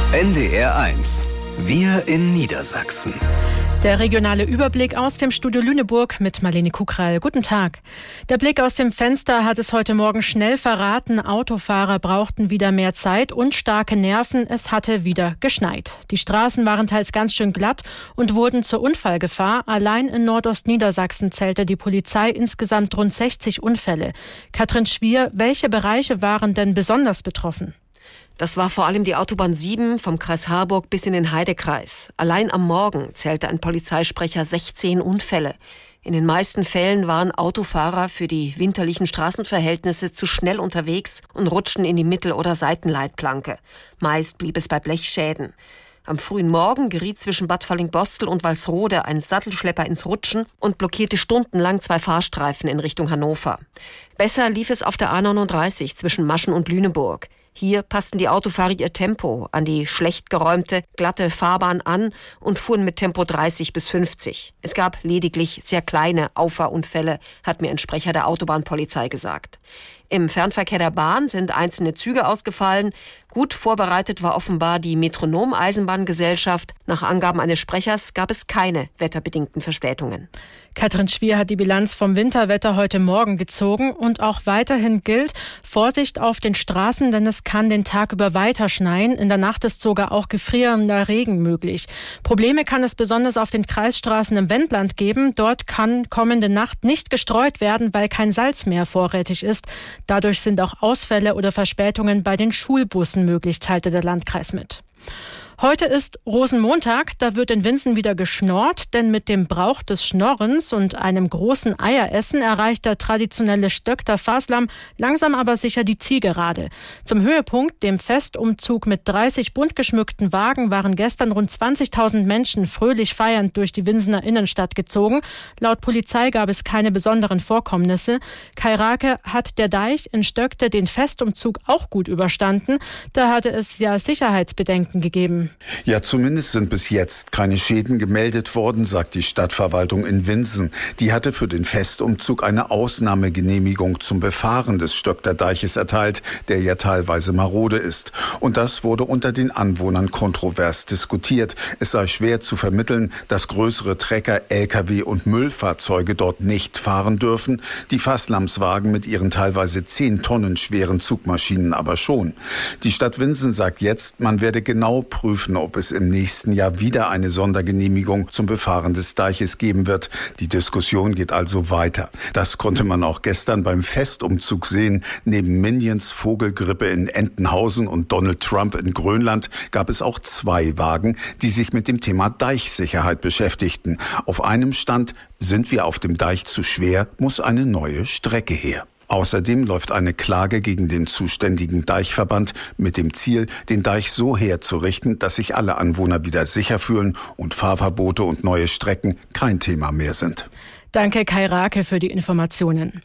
NDR 1. Wir in Niedersachsen. Der regionale Überblick aus dem Studio Lüneburg mit Marlene Kukrall. Guten Tag. Der Blick aus dem Fenster hat es heute Morgen schnell verraten. Autofahrer brauchten wieder mehr Zeit und starke Nerven. Es hatte wieder geschneit. Die Straßen waren teils ganz schön glatt und wurden zur Unfallgefahr. Allein in Nordostniedersachsen zählte die Polizei insgesamt rund 60 Unfälle. Katrin Schwier, welche Bereiche waren denn besonders betroffen? Das war vor allem die Autobahn 7 vom Kreis Harburg bis in den Heidekreis. Allein am Morgen zählte ein Polizeisprecher 16 Unfälle. In den meisten Fällen waren Autofahrer für die winterlichen Straßenverhältnisse zu schnell unterwegs und rutschten in die Mittel- oder Seitenleitplanke. Meist blieb es bei Blechschäden. Am frühen Morgen geriet zwischen Bad Fallingbostel und Walsrode ein Sattelschlepper ins Rutschen und blockierte stundenlang 2 Fahrstreifen in Richtung Hannover. Besser lief es auf der A39 zwischen Maschen und Lüneburg. Hier passten die Autofahrer ihr Tempo an die schlecht geräumte, glatte Fahrbahn an und fuhren mit Tempo 30 bis 50. Es gab lediglich sehr kleine Auffahrunfälle, hat mir ein Sprecher der Autobahnpolizei gesagt. Im Fernverkehr der Bahn sind einzelne Züge ausgefallen. Gut vorbereitet war offenbar die Metronom-Eisenbahngesellschaft. Nach Angaben eines Sprechers gab es keine wetterbedingten Verspätungen. Katrin Schwier hat die Bilanz vom Winterwetter heute Morgen gezogen und auch weiterhin gilt Vorsicht auf den Straßen, denn es kann den Tag über weiter schneien. In der Nacht ist sogar auch gefrierender Regen möglich. Probleme kann es besonders auf den Kreisstraßen im Wendland geben. Dort kann kommende Nacht nicht gestreut werden, weil kein Salz mehr vorrätig ist. Dadurch sind auch Ausfälle oder Verspätungen bei den Schulbussen möglich, teilte der Landkreis mit. Heute ist Rosenmontag, da wird in Winsen wieder geschnorrt, denn mit dem Brauch des Schnorrens und einem großen Eieressen erreicht der traditionelle Stöckter Faslam langsam aber sicher die Zielgerade. Zum Höhepunkt, dem Festumzug mit 30 bunt geschmückten Wagen, waren gestern rund 20.000 Menschen fröhlich feiernd durch die Winsener Innenstadt gezogen. Laut Polizei gab es keine besonderen Vorkommnisse. Kai Rake hat der Deich in Stöckte den Festumzug auch gut überstanden. Da hatte es ja Sicherheitsbedenken gegeben. Ja, zumindest sind bis jetzt keine Schäden gemeldet worden, sagt die Stadtverwaltung in Winsen. Die hatte für den Festumzug eine Ausnahmegenehmigung zum Befahren des Stöckter Deiches erteilt, der ja teilweise marode ist. Und das wurde unter den Anwohnern kontrovers diskutiert. Es sei schwer zu vermitteln, dass größere Trecker, Lkw und Müllfahrzeuge dort nicht fahren dürfen. Die Faslamswagen mit ihren teilweise 10 Tonnen schweren Zugmaschinen aber schon. Die Stadt Winsen sagt jetzt, man werde genau prüfen, ob es im nächsten Jahr wieder eine Sondergenehmigung zum Befahren des Deiches geben wird. Die Diskussion geht also weiter. Das konnte man auch gestern beim Festumzug sehen. Neben Minions, Vogelgrippe in Entenhausen und Donald Trump in Grönland gab es auch 2 Wagen, die sich mit dem Thema Deichsicherheit beschäftigten. Auf einem stand: Sind wir auf dem Deich zu schwer, muss eine neue Strecke her. Außerdem läuft eine Klage gegen den zuständigen Deichverband mit dem Ziel, den Deich so herzurichten, dass sich alle Anwohner wieder sicher fühlen und Fahrverbote und neue Strecken kein Thema mehr sind. Danke, Kai Rake, für die Informationen.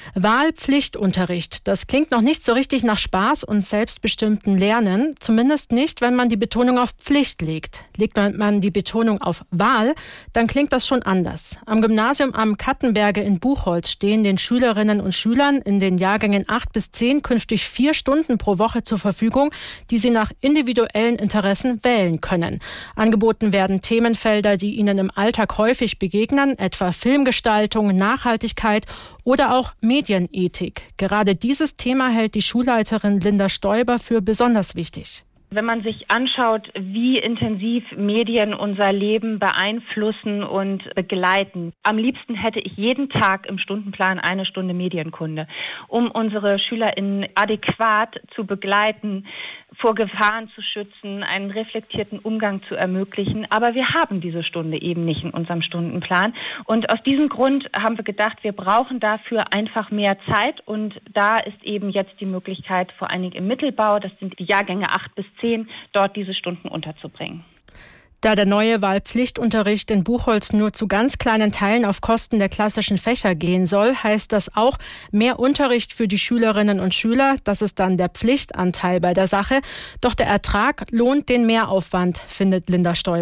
Wahlpflichtunterricht, das klingt noch nicht so richtig nach Spaß und selbstbestimmten Lernen, zumindest nicht, wenn man die Betonung auf Pflicht legt. Legt man die Betonung auf Wahl, dann klingt das schon anders. Am Gymnasium am Kattenberge in Buchholz stehen den Schülerinnen und Schülern in den Jahrgängen 8 bis 10 künftig 4 Stunden pro Woche zur Verfügung, die sie nach individuellen Interessen wählen können. Angeboten werden Themenfelder, die ihnen im Alltag häufig begegnen, etwa Filmgestaltung, Nachhaltigkeit oder auch Medienethik. Gerade dieses Thema hält die Schulleiterin Linda Stoiber für besonders wichtig. Wenn man sich anschaut, wie intensiv Medien unser Leben beeinflussen und begleiten. Am liebsten hätte ich jeden Tag im Stundenplan 1 Stunde Medienkunde, um unsere SchülerInnen adäquat zu begleiten, vor Gefahren zu schützen, einen reflektierten Umgang zu ermöglichen. Aber wir haben diese Stunde eben nicht in unserem Stundenplan. Und aus diesem Grund haben wir gedacht, wir brauchen dafür einfach mehr Zeit. Und da ist eben jetzt die Möglichkeit, vor allen Dingen im Mittelbau, das sind die Jahrgänge 8 bis 10, dort diese Stunden unterzubringen. Da der neue Wahlpflichtunterricht in Buchholz nur zu ganz kleinen Teilen auf Kosten der klassischen Fächer gehen soll, heißt das auch mehr Unterricht für die Schülerinnen und Schüler. Das ist dann der Pflichtanteil bei der Sache. Doch der Ertrag lohnt den Mehraufwand, findet Linda Stoiber.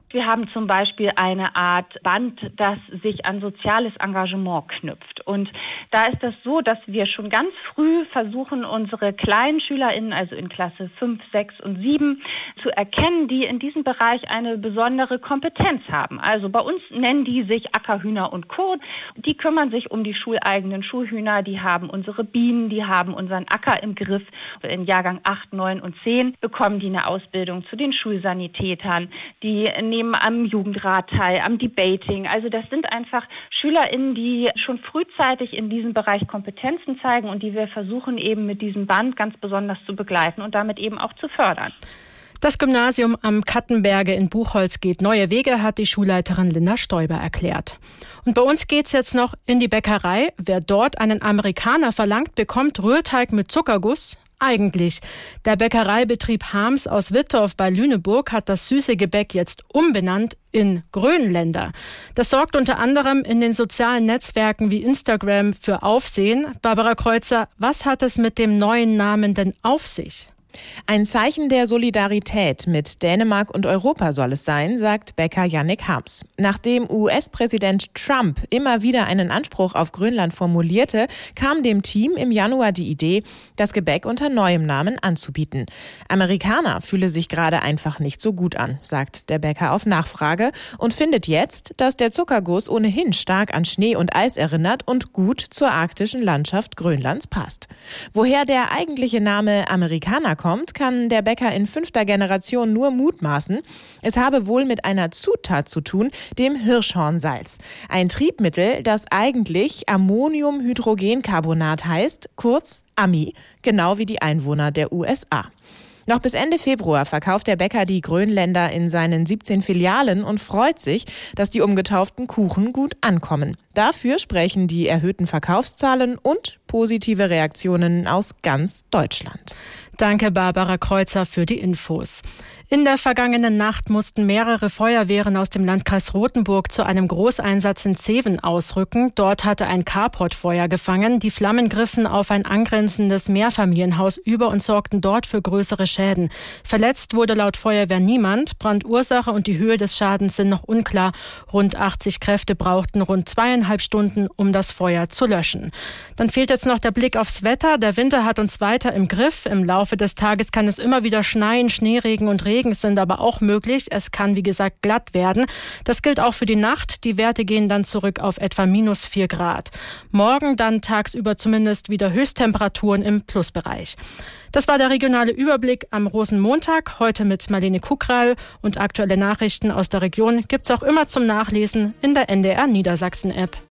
Wir haben zum Beispiel eine Art Band, das sich an soziales Engagement knüpft. Und da ist das so, dass wir schon ganz früh versuchen, unsere kleinen SchülerInnen, also in Klasse 5, 6 und 7, zu erkennen, die in diesem Bereich eine besondere Kompetenz haben. Also bei uns nennen die sich Ackerhühner und Co. Die kümmern sich um die schuleigenen Schulhühner, die haben unsere Bienen, die haben unseren Acker im Griff. In Jahrgang 8, 9 und 10 bekommen die eine Ausbildung zu den Schulsanitätern. Die nehmen am Jugendrat teil, am Debating. Also das sind einfach SchülerInnen, die schon frühzeitig in diesem Bereich Kompetenzen zeigen und die wir versuchen eben mit diesem Band ganz besonders zu begleiten und damit eben auch zu fördern. Das Gymnasium am Kattenberge in Buchholz geht neue Wege, hat die Schulleiterin Linda Stoiber erklärt. Und bei uns geht's jetzt noch in die Bäckerei. Wer dort einen Amerikaner verlangt, bekommt Rührteig mit Zuckerguss. Eigentlich. Der Bäckereibetrieb Harms aus Wittorf bei Lüneburg hat das süße Gebäck jetzt umbenannt in Grönländer. Das sorgt unter anderem in den sozialen Netzwerken wie Instagram für Aufsehen. Barbara Kreuzer, was hat es mit dem neuen Namen denn auf sich? Ein Zeichen der Solidarität mit Dänemark und Europa soll es sein, sagt Bäcker Yannick Harms. Nachdem US-Präsident Trump immer wieder einen Anspruch auf Grönland formulierte, kam dem Team im Januar die Idee, das Gebäck unter neuem Namen anzubieten. Amerikaner fühle sich gerade einfach nicht so gut an, sagt der Bäcker auf Nachfrage und findet jetzt, dass der Zuckerguss ohnehin stark an Schnee und Eis erinnert und gut zur arktischen Landschaft Grönlands passt. Woher der eigentliche Name Amerikaner kommt, kann der Bäcker in 5. Generation nur mutmaßen. Es habe wohl mit einer Zutat zu tun, dem Hirschhornsalz. Ein Triebmittel, das eigentlich Ammoniumhydrogencarbonat heißt, kurz AMI, genau wie die Einwohner der USA. Noch bis Ende Februar verkauft der Bäcker die Grönländer in seinen 17 Filialen und freut sich, dass die umgetauften Kuchen gut ankommen. Dafür sprechen die erhöhten Verkaufszahlen und positive Reaktionen aus ganz Deutschland. Danke, Barbara Kreuzer, für die Infos. In der vergangenen Nacht mussten mehrere Feuerwehren aus dem Landkreis Rothenburg zu einem Großeinsatz in Zeven ausrücken. Dort hatte ein Carport Feuer gefangen. Die Flammen griffen auf ein angrenzendes Mehrfamilienhaus über und sorgten dort für größere Schäden. Verletzt wurde laut Feuerwehr niemand. Brandursache und die Höhe des Schadens sind noch unklar. Rund 80 Kräfte brauchten rund 2,5 Stunden, um das Feuer zu löschen. Dann fehlt jetzt noch der Blick aufs Wetter. Der Winter hat uns weiter im Griff. Im Laufe des Tages kann es immer wieder schneien, Schneeregen und Regen sind aber auch möglich. Es kann, wie gesagt, glatt werden. Das gilt auch für die Nacht. Die Werte gehen dann zurück auf etwa -4 Grad. Morgen dann tagsüber zumindest wieder Höchsttemperaturen im Plusbereich. Das war der regionale Überblick am Rosenmontag. Heute mit Marlene Kukral und aktuelle Nachrichten aus der Region gibt's auch immer zum Nachlesen in der NDR Niedersachsen App.